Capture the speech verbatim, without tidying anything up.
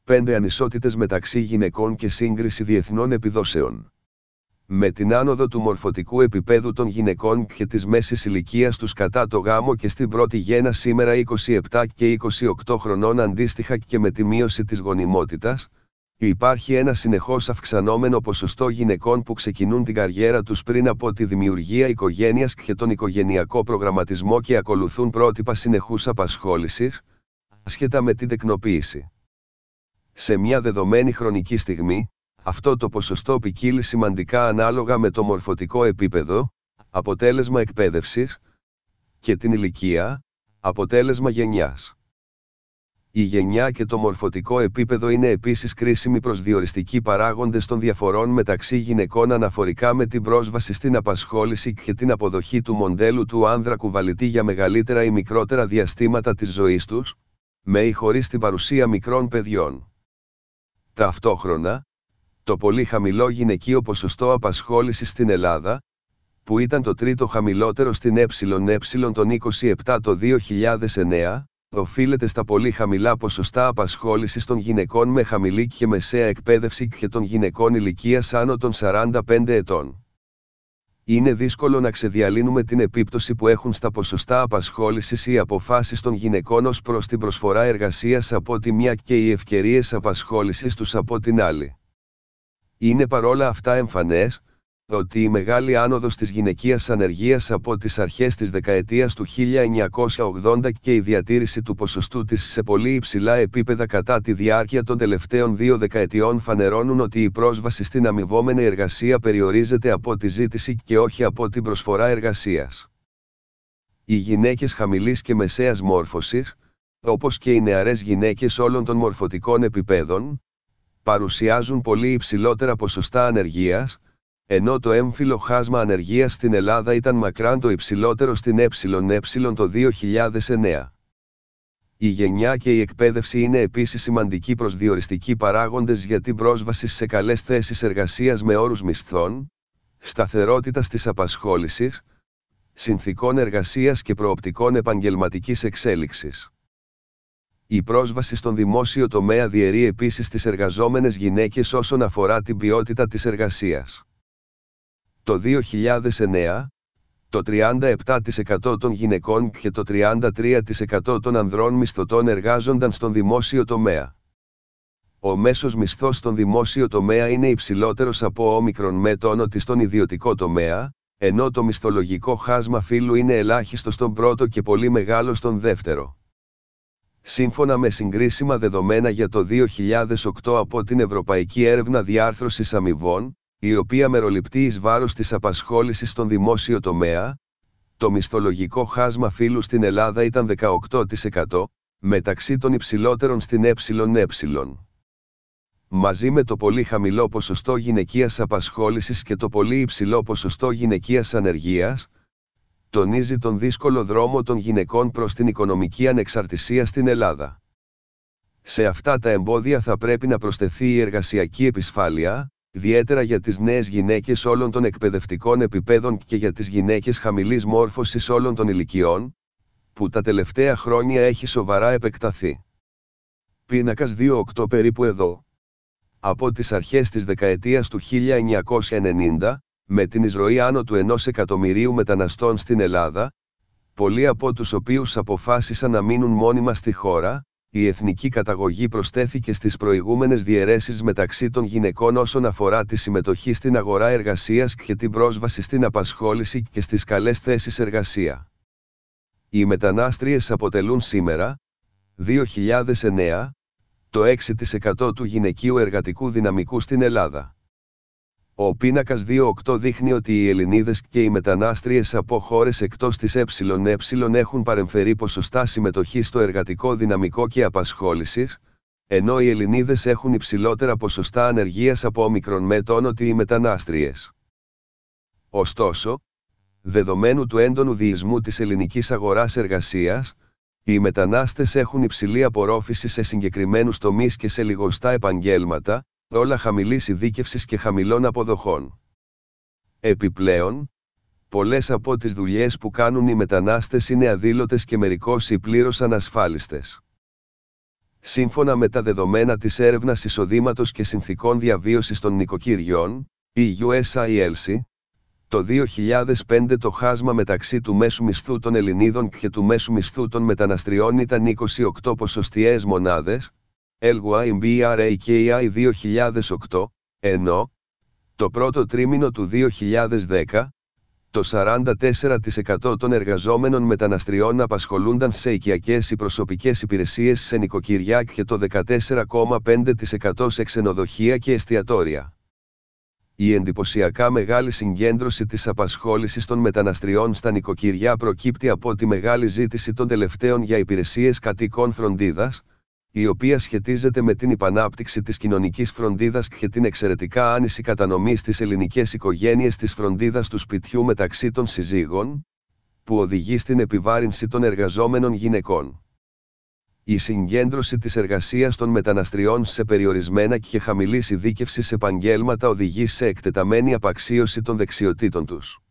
πέντε ανισότητες μεταξύ γυναικών και σύγκριση διεθνών επιδόσεων. Με την άνοδο του μορφωτικού επίπεδου των γυναικών και της μέσης ηλικίας τους κατά το γάμο και στην πρώτη γέννα σήμερα είκοσι επτά και είκοσι οκτώ χρονών αντίστοιχα και με τη μείωση της γονιμότητας, υπάρχει ένα συνεχώς αυξανόμενο ποσοστό γυναικών που ξεκινούν την καριέρα τους πριν από τη δημιουργία οικογένειας και τον οικογενειακό προγραμματισμό και ακολουθούν πρότυπα συνεχούς απασχόλησης, ασχετά με την τεκνοποίηση. Σε μια δεδομένη χρονική στιγμή, αυτό το ποσοστό ποικίλει σημαντικά ανάλογα με το μορφωτικό επίπεδο, αποτέλεσμα εκπαίδευσης, και την ηλικία, αποτέλεσμα γενιάς. Η γενιά και το μορφωτικό επίπεδο είναι επίσης κρίσιμοι προσδιοριστικοί παράγοντες των διαφορών μεταξύ γυναικών αναφορικά με την πρόσβαση στην απασχόληση και την αποδοχή του μοντέλου του άνδρα κουβαλητή για μεγαλύτερα ή μικρότερα διαστήματα της ζωής τους, με ή χωρίς την παρουσία μικρών παιδιών. Ταυτόχρονα, το πολύ χαμηλό γυναικείο ποσοστό απασχόλησης στην Ελλάδα, που ήταν το τρίτο χαμηλότερο στην ΕΕ των είκοσι επτά το δύο χιλιάδες εννέα, οφείλεται στα πολύ χαμηλά ποσοστά απασχόλησης των γυναικών με χαμηλή και μεσαία εκπαίδευση και των γυναικών ηλικίας άνω των σαράντα πέντε ετών. Είναι δύσκολο να ξεδιαλύνουμε την επίπτωση που έχουν στα ποσοστά απασχόλησης οι αποφάσεις των γυναικών ως προς την προσφορά εργασίας από τη μια και οι ευκαιρίες απασχόλησης τους από την άλλη. Είναι παρόλα αυτά εμφανές, ότι η μεγάλη άνοδος της γυναικείας ανεργίας από τις αρχές της δεκαετίας του χίλια εννιακόσια ογδόντα και η διατήρηση του ποσοστού της σε πολύ υψηλά επίπεδα κατά τη διάρκεια των τελευταίων δύο δεκαετιών φανερώνουν ότι η πρόσβαση στην αμοιβόμενη εργασία περιορίζεται από τη ζήτηση και όχι από την προσφορά εργασίας. Οι γυναίκες χαμηλής και μεσαίας μόρφωσης, όπως και οι νεαρές γυναίκες όλων των μορφωτικών επιπέδων, παρουσιάζουν πολύ υψηλότερα ποσοστά ανεργίας, ενώ το έμφυλο χάσμα ανεργίας στην Ελλάδα ήταν μακράν το υψηλότερο στην ΕΕ το δύο χιλιάδες εννέα. Η γενιά και η εκπαίδευση είναι επίσης σημαντικοί προσδιοριστικοί παράγοντες για την πρόσβαση σε καλές θέσεις εργασίας με όρους μισθών, σταθερότητας της απασχόλησης, συνθηκών εργασίας και προοπτικών επαγγελματικής εξέλιξης. Η πρόσβαση στον δημόσιο τομέα διαιρεί επίσης τις εργαζόμενες γυναίκες όσον αφορά την ποιότητα της εργασίας. Το δύο χιλιάδες εννέα, το τριάντα επτά τοις εκατό των γυναικών και το τριάντα τρία τοις εκατό των ανδρών μισθωτών εργάζονταν στον δημόσιο τομέα. Ο μέσος μισθός στον δημόσιο τομέα είναι υψηλότερος από όμικρον με τον ότι στον ιδιωτικό τομέα, ενώ το μισθολογικό χάσμα φύλου είναι ελάχιστο στον πρώτο και πολύ μεγάλο στον δεύτερο. Σύμφωνα με συγκρίσιμα δεδομένα για το δύο χιλιάδες οκτώ από την Ευρωπαϊκή Έρευνα Διάρθρωσης Αμοιβών, η οποία μεροληπτεί εις βάρος της απασχόλησης στον δημόσιο τομέα, το μισθολογικό χάσμα φύλου στην Ελλάδα ήταν δεκαοκτώ τοις εκατό, μεταξύ των υψηλότερων στην ΕΕ. Μαζί με το πολύ χαμηλό ποσοστό γυναικείας απασχόλησης και το πολύ υψηλό ποσοστό γυναικείας ανεργίας, τονίζει τον δύσκολο δρόμο των γυναικών προς την οικονομική ανεξαρτησία στην Ελλάδα. Σε αυτά τα εμπόδια θα πρέπει να προσθεθεί η εργασιακή επισφάλεια, ιδιαίτερα για τις νέες γυναίκες όλων των εκπαιδευτικών επιπέδων και για τις γυναίκες χαμηλής μόρφωσης όλων των ηλικιών, που τα τελευταία χρόνια έχει σοβαρά επεκταθεί. Πίνακας δύο οκτώ περίπου εδώ. Από τις αρχές της δεκαετίας του χίλια εννιακόσια ενενήντα, με την εισρωή άνω του ενός εκατομμυρίου μεταναστών στην Ελλάδα, πολλοί από τους οποίους αποφάσισαν να μείνουν μόνιμα στη χώρα, η εθνική καταγωγή προσθέθηκε στις προηγούμενες διαιρέσεις μεταξύ των γυναικών όσον αφορά τη συμμετοχή στην αγορά εργασίας και την πρόσβαση στην απασχόληση και στις καλές θέσεις εργασία. Οι μετανάστριες αποτελούν σήμερα, δύο χιλιάδες εννέα, το έξι τοις εκατό του γυναικείου εργατικού δυναμικού στην Ελλάδα. Ο πίνακας δύο οκτώ δείχνει ότι οι Ελληνίδες και οι μετανάστριες από χώρες εκτός της ΕΕ έχουν παρεμφερεί ποσοστά συμμετοχής στο εργατικό δυναμικό και απασχόλησης, ενώ οι Ελληνίδες έχουν υψηλότερα ποσοστά ανεργίας από όμικρον με τον ότι οι μετανάστριες. Ωστόσο, δεδομένου του έντονου διεισμού της ελληνικής αγοράς εργασίας, οι μετανάστες έχουν υψηλή απορρόφηση σε συγκεκριμένους τομείς και σε λιγοστά επαγγέλματα, όλα χαμηλής ειδίκευσης και χαμηλών αποδοχών. Επιπλέον, πολλές από τις δουλειές που κάνουν οι μετανάστες είναι αδήλωτες και μερικώς ή πλήρως ανασφάλιστες. Σύμφωνα με τα δεδομένα της έρευνας εισοδήματος και συνθηκών διαβίωσης των νοικοκυριών, η γιου ες άι ελ σι, το δύο χιλιάδες πέντε το χάσμα μεταξύ του μέσου μισθού των Ελληνίδων και του μέσου μισθού των μεταναστριών ήταν είκοσι οκτώ ποσοστιαίες μονάδες, ελ γουάι μπι αρ έι κέι άι δύο χιλιάδες οκτώ, ενώ, το πρώτο τρίμηνο του δύο χιλιάδες δέκα, το σαράντα τέσσερα τοις εκατό των εργαζόμενων μεταναστριών απασχολούνταν σε οικιακές ή προσωπικές υπηρεσίες σε νοικοκυριά και το δεκατέσσερα κόμμα πέντε τοις εκατό σε ξενοδοχεία και εστιατόρια. Η εντυπωσιακά μεγάλη συγκέντρωση της απασχόλησης των μεταναστριών στα νοικοκυριά προκύπτει από τη μεγάλη ζήτηση των τελευταίων για υπηρεσίες κατοικών φροντίδας, η οποία σχετίζεται με την υπανάπτυξη της κοινωνικής φροντίδας και την εξαιρετικά άνηση κατανομή στις ελληνικές οικογένειες της φροντίδας του σπιτιού μεταξύ των συζύγων, που οδηγεί στην επιβάρυνση των εργαζόμενων γυναικών. Η συγκέντρωση της εργασίας των μεταναστριών σε περιορισμένα και χαμηλής ειδίκευσης επαγγέλματα οδηγεί σε εκτεταμένη απαξίωση των δεξιοτήτων τους.